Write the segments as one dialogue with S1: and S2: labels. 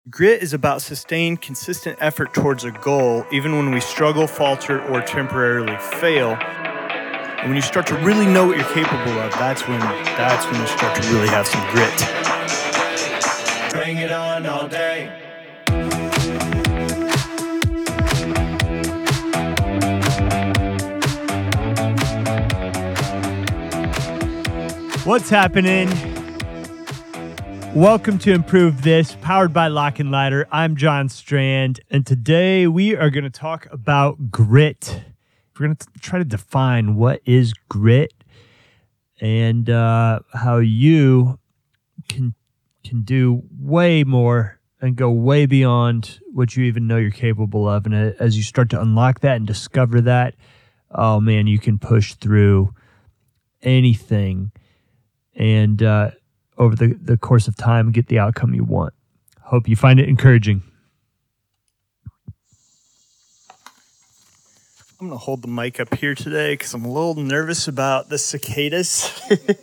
S1: Grit is about sustained, consistent effort towards a goal, even when we struggle, falter, or temporarily fail. And when you start to really know what you're capable of, that's when you start to really have some grit.
S2: Bring it on all day.
S3: What's happening? Welcome to Improve This, powered by Lock and Ladder. I'm John Strand, and today we are going to talk about grit. We're going to try to define what is grit and how you can do way more and go way beyond what you even know you're capable of. And as you start to unlock that and discover that, oh man, you can push through anything and over the course of time get the outcome you want. Hope you find it encouraging.
S1: I'm going to hold the mic up here today because I'm a little nervous about the cicadas.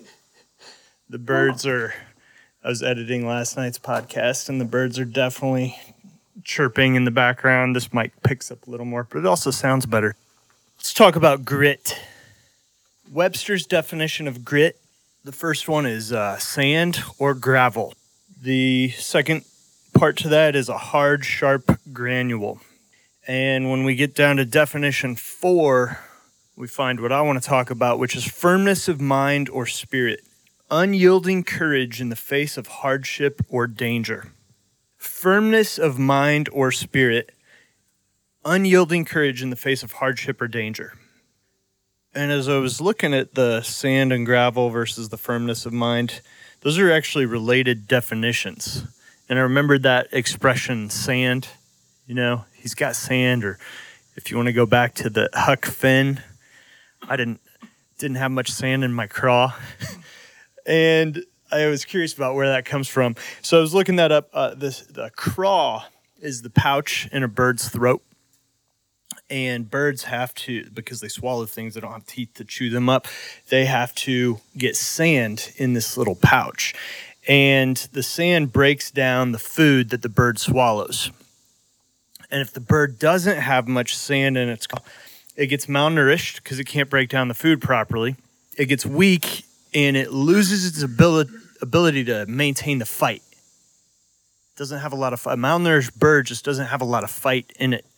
S1: The birds I was editing last night's podcast, and the birds are definitely chirping in the background. This mic picks up a little more, but it also sounds better. Let's talk about grit. Webster's definition of grit. The first one is sand or gravel. The second part to that is a hard, sharp granule. And when we get down to definition 4, we find what I want to talk about, which is firmness of mind or spirit. Unyielding courage in the face of hardship or danger. Firmness of mind or spirit. Unyielding courage in the face of hardship or danger. And as I was looking at the sand and gravel versus the firmness of mind, those are actually related definitions. And I remembered that expression, sand, he's got sand, or if you want to go back to the Huck Finn, I didn't have much sand in my craw. And I was curious about where that comes from. So I was looking that up. The craw is the pouch in a bird's throat. And birds have to, because they swallow things, they don't have teeth to chew them up, they have to get sand in this little pouch. And the sand breaks down the food that the bird swallows. And if the bird doesn't have much sand in its craw, it gets malnourished because it can't break down the food properly. It gets weak and it loses its ability to maintain the fight. It doesn't have a lot of fight. A malnourished bird just doesn't have a lot of fight in it.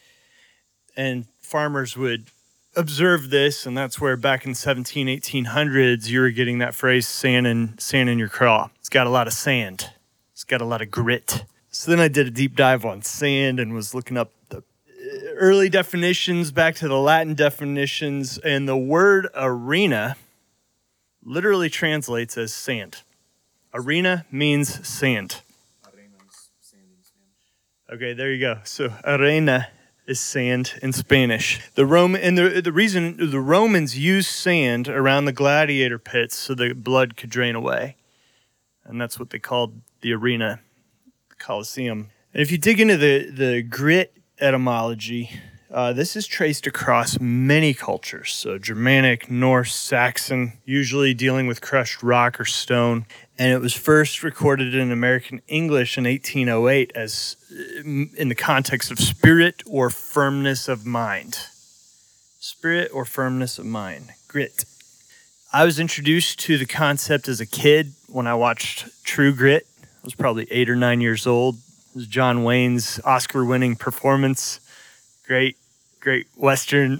S1: And farmers would observe this, and that's where back in the 1800s, you were getting that phrase, sand in your craw. It's got a lot of sand. It's got a lot of grit. So then I did a deep dive on sand and was looking up the early definitions, back to the Latin definitions, and the word arena literally translates as sand. Arena means sand.
S4: Arena is sand in Spanish.
S1: Okay, there you go. So arena is sand in Spanish. The reason the Romans used sand around the gladiator pits so the blood could drain away. And that's what they called the arena, the Colosseum. And if you dig into the grit etymology, this is traced across many cultures. So Germanic, Norse, Saxon, usually dealing with crushed rock or stone. And it was first recorded in American English in 1808 as in the context of spirit or firmness of mind. Spirit or firmness of mind. Grit. I was introduced to the concept as a kid when I watched True Grit. I was probably 8 or 9 years old. It was John Wayne's Oscar-winning performance. Great Western.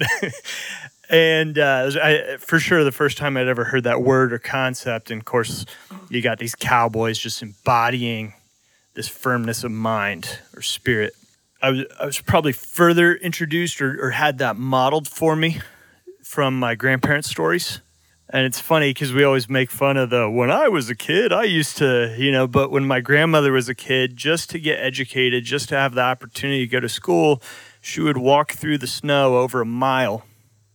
S1: And for sure the first time I'd ever heard that word or concept. And of course, you got these cowboys just embodying this firmness of mind or spirit. I was probably further introduced or had that modeled for me from my grandparents' stories. And it's funny because we always make fun of when I was a kid, I used to, but when my grandmother was a kid, just to get educated, just to have the opportunity to go to school, she would walk through the snow over a mile.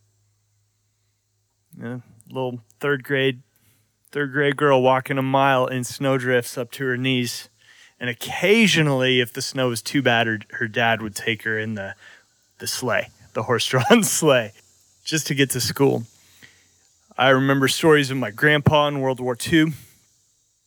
S1: Little third grade girl walking a mile in snowdrifts up to her knees. And occasionally, if the snow was too bad, her dad would take her in the sleigh, the horse-drawn sleigh, just to get to school. I remember stories of my grandpa in World War II.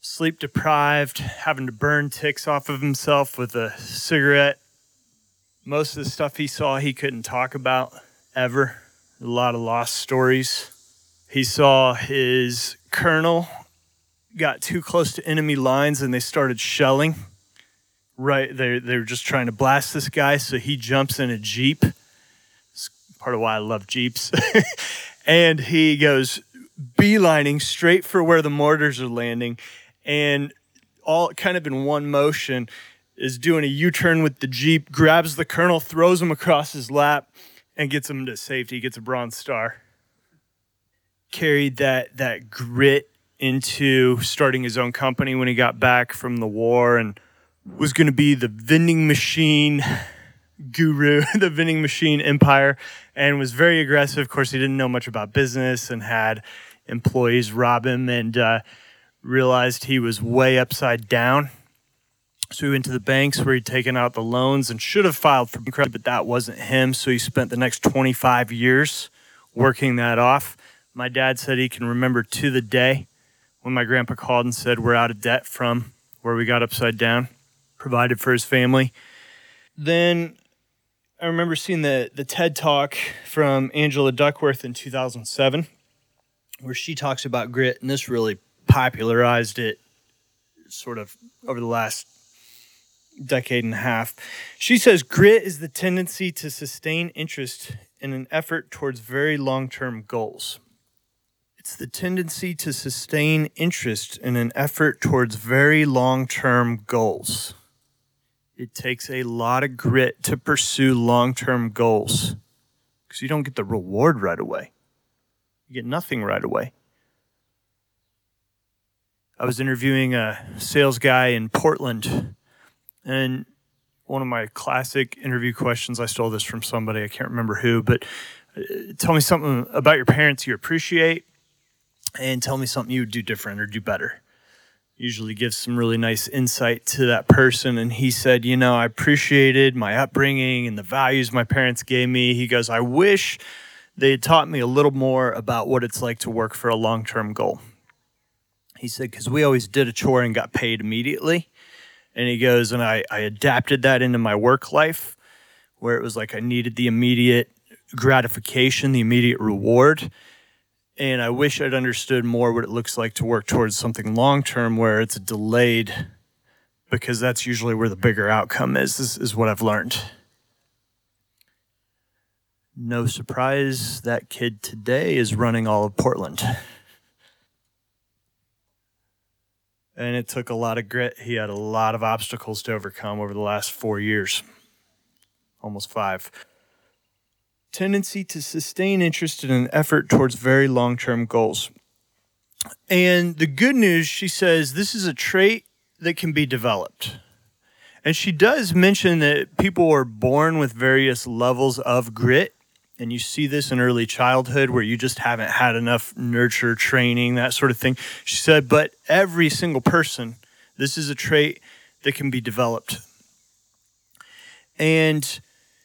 S1: sleep deprived, having to burn ticks off of himself with a cigarette. Most of the stuff he saw, he couldn't talk about ever. A lot of lost stories. He saw his colonel got too close to enemy lines and they started shelling. Right, they were just trying to blast this guy, so he jumps in a Jeep. It's part of why I love Jeeps. And he goes beelining straight for where the mortars are landing, and all kind of in one motion is doing a U-turn with the Jeep, grabs the colonel, throws him across his lap, and gets him to safety. He gets a Bronze Star. Carried that grit into starting his own company when he got back from the war, and was going to be the vending machine guru, the vending machine empire, and was very aggressive. Of course, he didn't know much about business and had employees rob him, and realized he was way upside down. So he went to the banks where he'd taken out the loans and should have filed for bankruptcy, but that wasn't him. So he spent the next 25 years working that off. My dad said he can remember to the day when my grandpa called and said, we're out of debt from where we got upside down, provided for his family. Then I remember seeing the TED Talk from Angela Duckworth in 2007, where she talks about grit, and this really popularized it sort of over the last decade and a half. She says, grit is the tendency to sustain interest in an effort towards very long-term goals. It's the tendency to sustain interest in an effort towards very long-term goals. It takes a lot of grit to pursue long-term goals because you don't get the reward right away. You get nothing right away. I was interviewing a sales guy in Portland, and one of my classic interview questions, I stole this from somebody, I can't remember who, but tell me something about your parents you appreciate, and tell me something you would do different or do better. Usually gives some really nice insight to that person. And he said, I appreciated my upbringing and the values my parents gave me. He goes, I wish they had taught me a little more about what it's like to work for a long-term goal. He said, because we always did a chore and got paid immediately. And he goes, and I adapted that into my work life, where it was like I needed the immediate gratification, the immediate reward. And I wish I'd understood more what it looks like to work towards something long-term where it's delayed, because that's usually where the bigger outcome is what I've learned. No surprise, that kid today is running all of Portland. And it took a lot of grit. He had a lot of obstacles to overcome over the last 4 years, almost 5. Tendency to sustain interest in an effort towards very long-term goals. And the good news, she says, this is a trait that can be developed. And she does mention that people are born with various levels of grit. And you see this in early childhood where you just haven't had enough nurture, training, that sort of thing. She said, but every single person, this is a trait that can be developed. And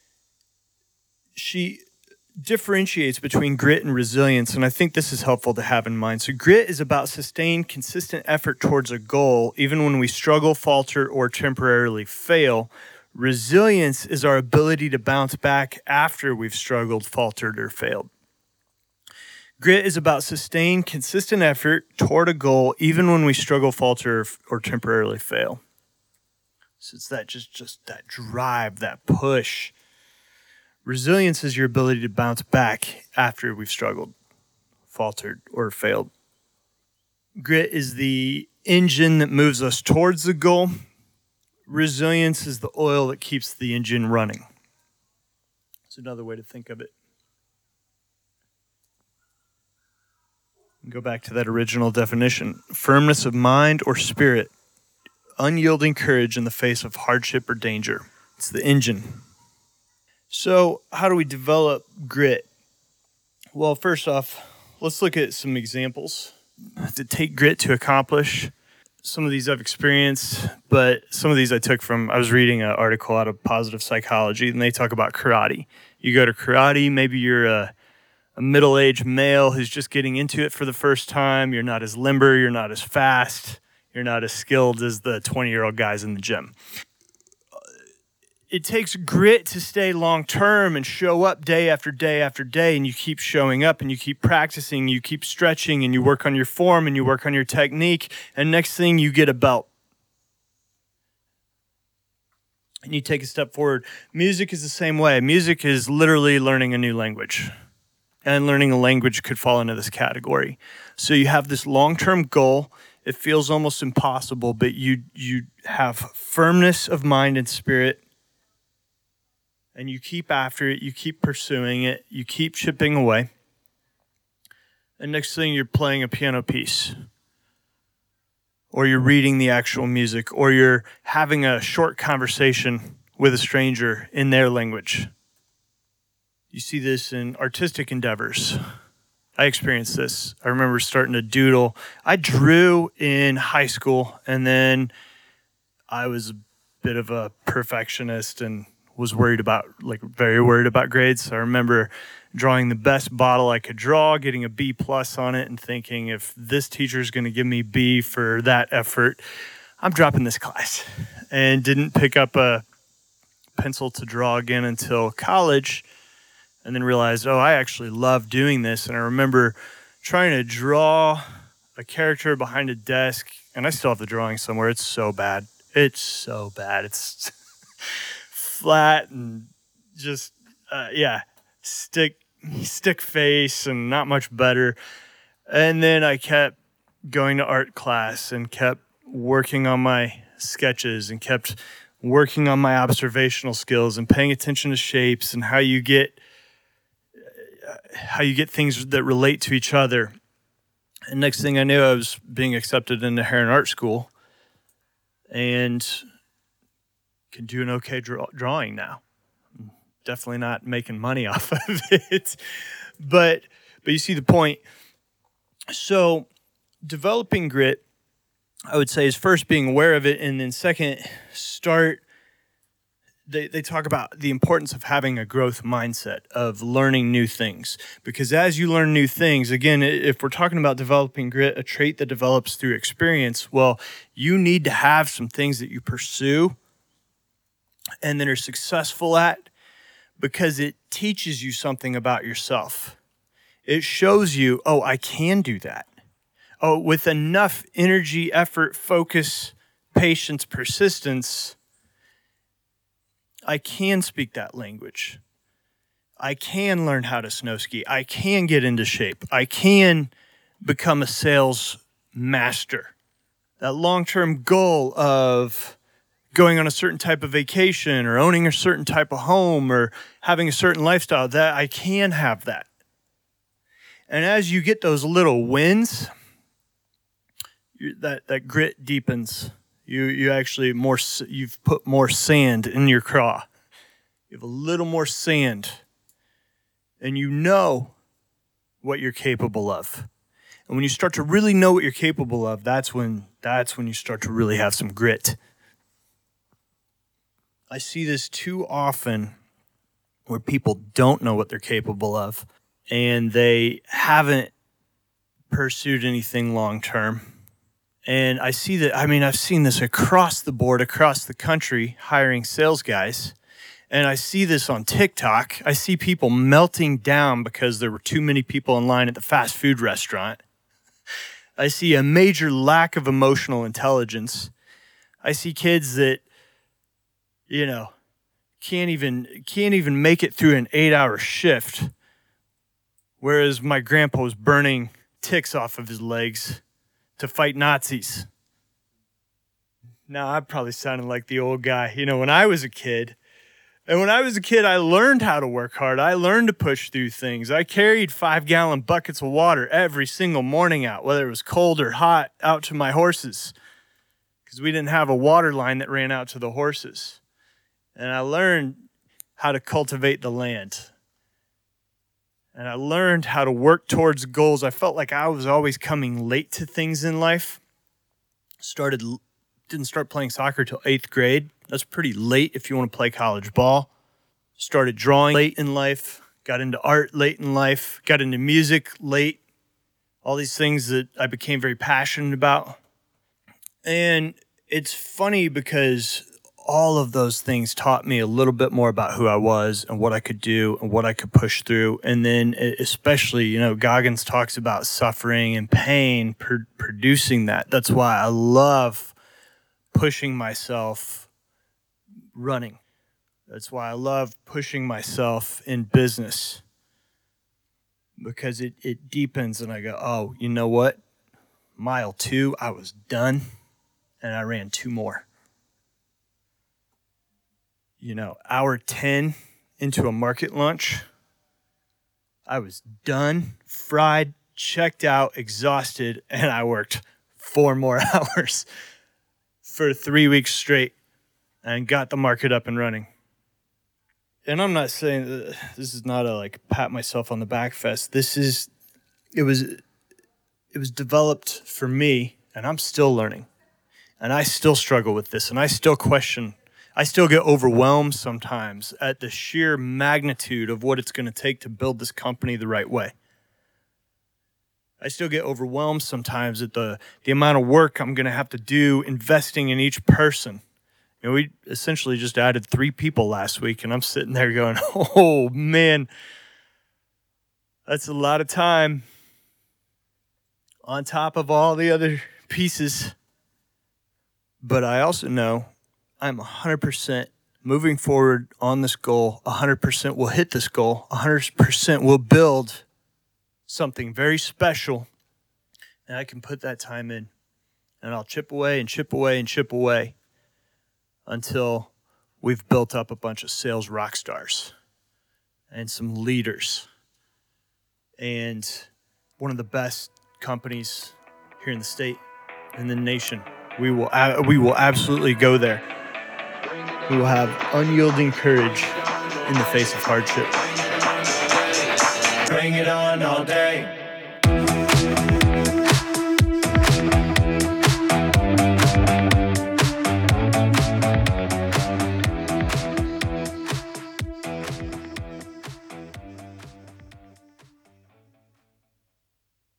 S1: she differentiates between grit and resilience, and I think this is helpful to have in mind. So grit is about sustained, consistent effort towards a goal, even when we struggle, falter, or temporarily fail. Resilience is our ability to bounce back after we've struggled, faltered, or failed. Grit is about sustained, consistent effort toward a goal, even when we struggle, falter, or temporarily fail. So it's that just that drive, that push. Resilience is your ability to bounce back after we've struggled, faltered, or failed. Grit is the engine that moves us towards the goal. Resilience is the oil that keeps the engine running. It's another way to think of it. Go back to that original definition. Firmness of mind or spirit, unyielding courage in the face of hardship or danger. It's the engine. So how do we develop grit? Well, first off, let's look at some examples to take grit to accomplish. Some of these I've experienced, but some of these I took from, I was reading an article out of Positive Psychology, and they talk about karate. You go to karate, maybe you're a middle-aged male who's just getting into it for the first time. You're not as limber, you're not as fast, You're not as skilled as the 20-year-old guys in the gym. It takes grit to stay long-term and show up day after day after day, and you keep showing up and you keep practicing, you keep stretching, and you work on your form and you work on your technique, and next thing you get a belt. And you take a step forward. Music is the same way. Music is literally learning a new language. And learning a language could fall into this category. So you have this long-term goal. It feels almost impossible, but you have firmness of mind and spirit. And you keep after it, you keep pursuing it, you keep chipping away. And next thing you're playing a piano piece. Or you're reading the actual music, or you're having a short conversation with a stranger in their language. You see this in artistic endeavors. I experienced this. I remember starting to doodle. I drew in high school, and then I was a bit of a perfectionist and was very worried about grades. I remember drawing the best bottle I could draw, getting a B+ on it, and thinking, if this teacher's going to give me B for that effort, I'm dropping this class. And didn't pick up a pencil to draw again until college, and then realized, I actually love doing this. And I remember trying to draw a character behind a desk, and I still have the drawing somewhere. It's so bad. It's flat and just stick face and not much better. And then I kept going to art class and kept working on my sketches and kept working on my observational skills and paying attention to shapes and how you get things that relate to each other. And next thing I knew, I was being accepted into Heron Art School and can do an okay drawing now. Definitely not making money off of it, but you see the point. So developing grit, I would say, is first being aware of it, and then second, they talk about the importance of having a growth mindset, of learning new things. Because as you learn new things, again, if we're talking about developing grit, a trait that develops through experience, well, you need to have some things that you pursue and then are successful at, because it teaches you something about yourself. It shows you, I can do that. With enough energy, effort, focus, patience, persistence, I can speak that language. I can learn how to snow ski. I can get into shape. I can become a sales master. That long-term goal of going on a certain type of vacation or owning a certain type of home or having a certain lifestyle, that I can have that. And as you get those little wins, that grit deepens. You actually you've put more sand in your craw. You have a little more sand, and you know what you're capable of. And when you start to really know what you're capable of, that's when you start to really have some grit. I see this too often where people don't know what they're capable of, and they haven't pursued anything long term. And I see that, I've seen this across the board, across the country, hiring sales guys. And I see this on TikTok. I see people melting down because there were too many people in line at the fast food restaurant. I see a major lack of emotional intelligence. I see kids that, can't even make it through an 8-hour shift. Whereas my grandpa was burning ticks off of his legs to fight Nazis. Now, I probably sounded like the old guy. When I was a kid, I learned how to work hard. I learned to push through things. I carried 5-gallon buckets of water every single morning out, whether it was cold or hot, out to my horses, because we didn't have a water line that ran out to the horses. And I learned how to cultivate the land. And I learned how to work towards goals. I felt like I was always coming late to things in life. Didn't start playing soccer till 8th grade. That's pretty late if you want to play college ball. Started drawing late in life. Got into art late in life. Got into music late. All these things that I became very passionate about. And it's funny because all of those things taught me a little bit more about who I was and what I could do and what I could push through. And then especially, Goggins talks about suffering and pain producing that. That's why I love pushing myself running. That's why I love pushing myself in business, because it deepens and I go, oh, you know what? Mile 2, I was done and I ran 2 more. Hour 10 into a market lunch, I was done, fried, checked out, exhausted, and I worked 4 more hours for 3 weeks straight and got the market up and running. And I'm not saying that this is not a pat myself on the back fest. It was developed for me, and I'm still learning. And I still struggle with this, and I still question. I still get overwhelmed sometimes at the sheer magnitude of what it's going to take to build this company the right way. I still get overwhelmed sometimes at the amount of work I'm going to have to do investing in each person. We essentially just added 3 people last week, and I'm sitting there going, oh, man, that's a lot of time on top of all the other pieces. But I also know I'm 100% moving forward on this goal. 100% will hit this goal. 100% will build something very special. And I can put that time in. And I'll chip away and chip away and chip away until we've built up a bunch of sales rock stars and some leaders and one of the best companies here in the state, in the nation. We will absolutely go there. We will have unyielding courage in the face of hardship.
S2: Bring it on all day.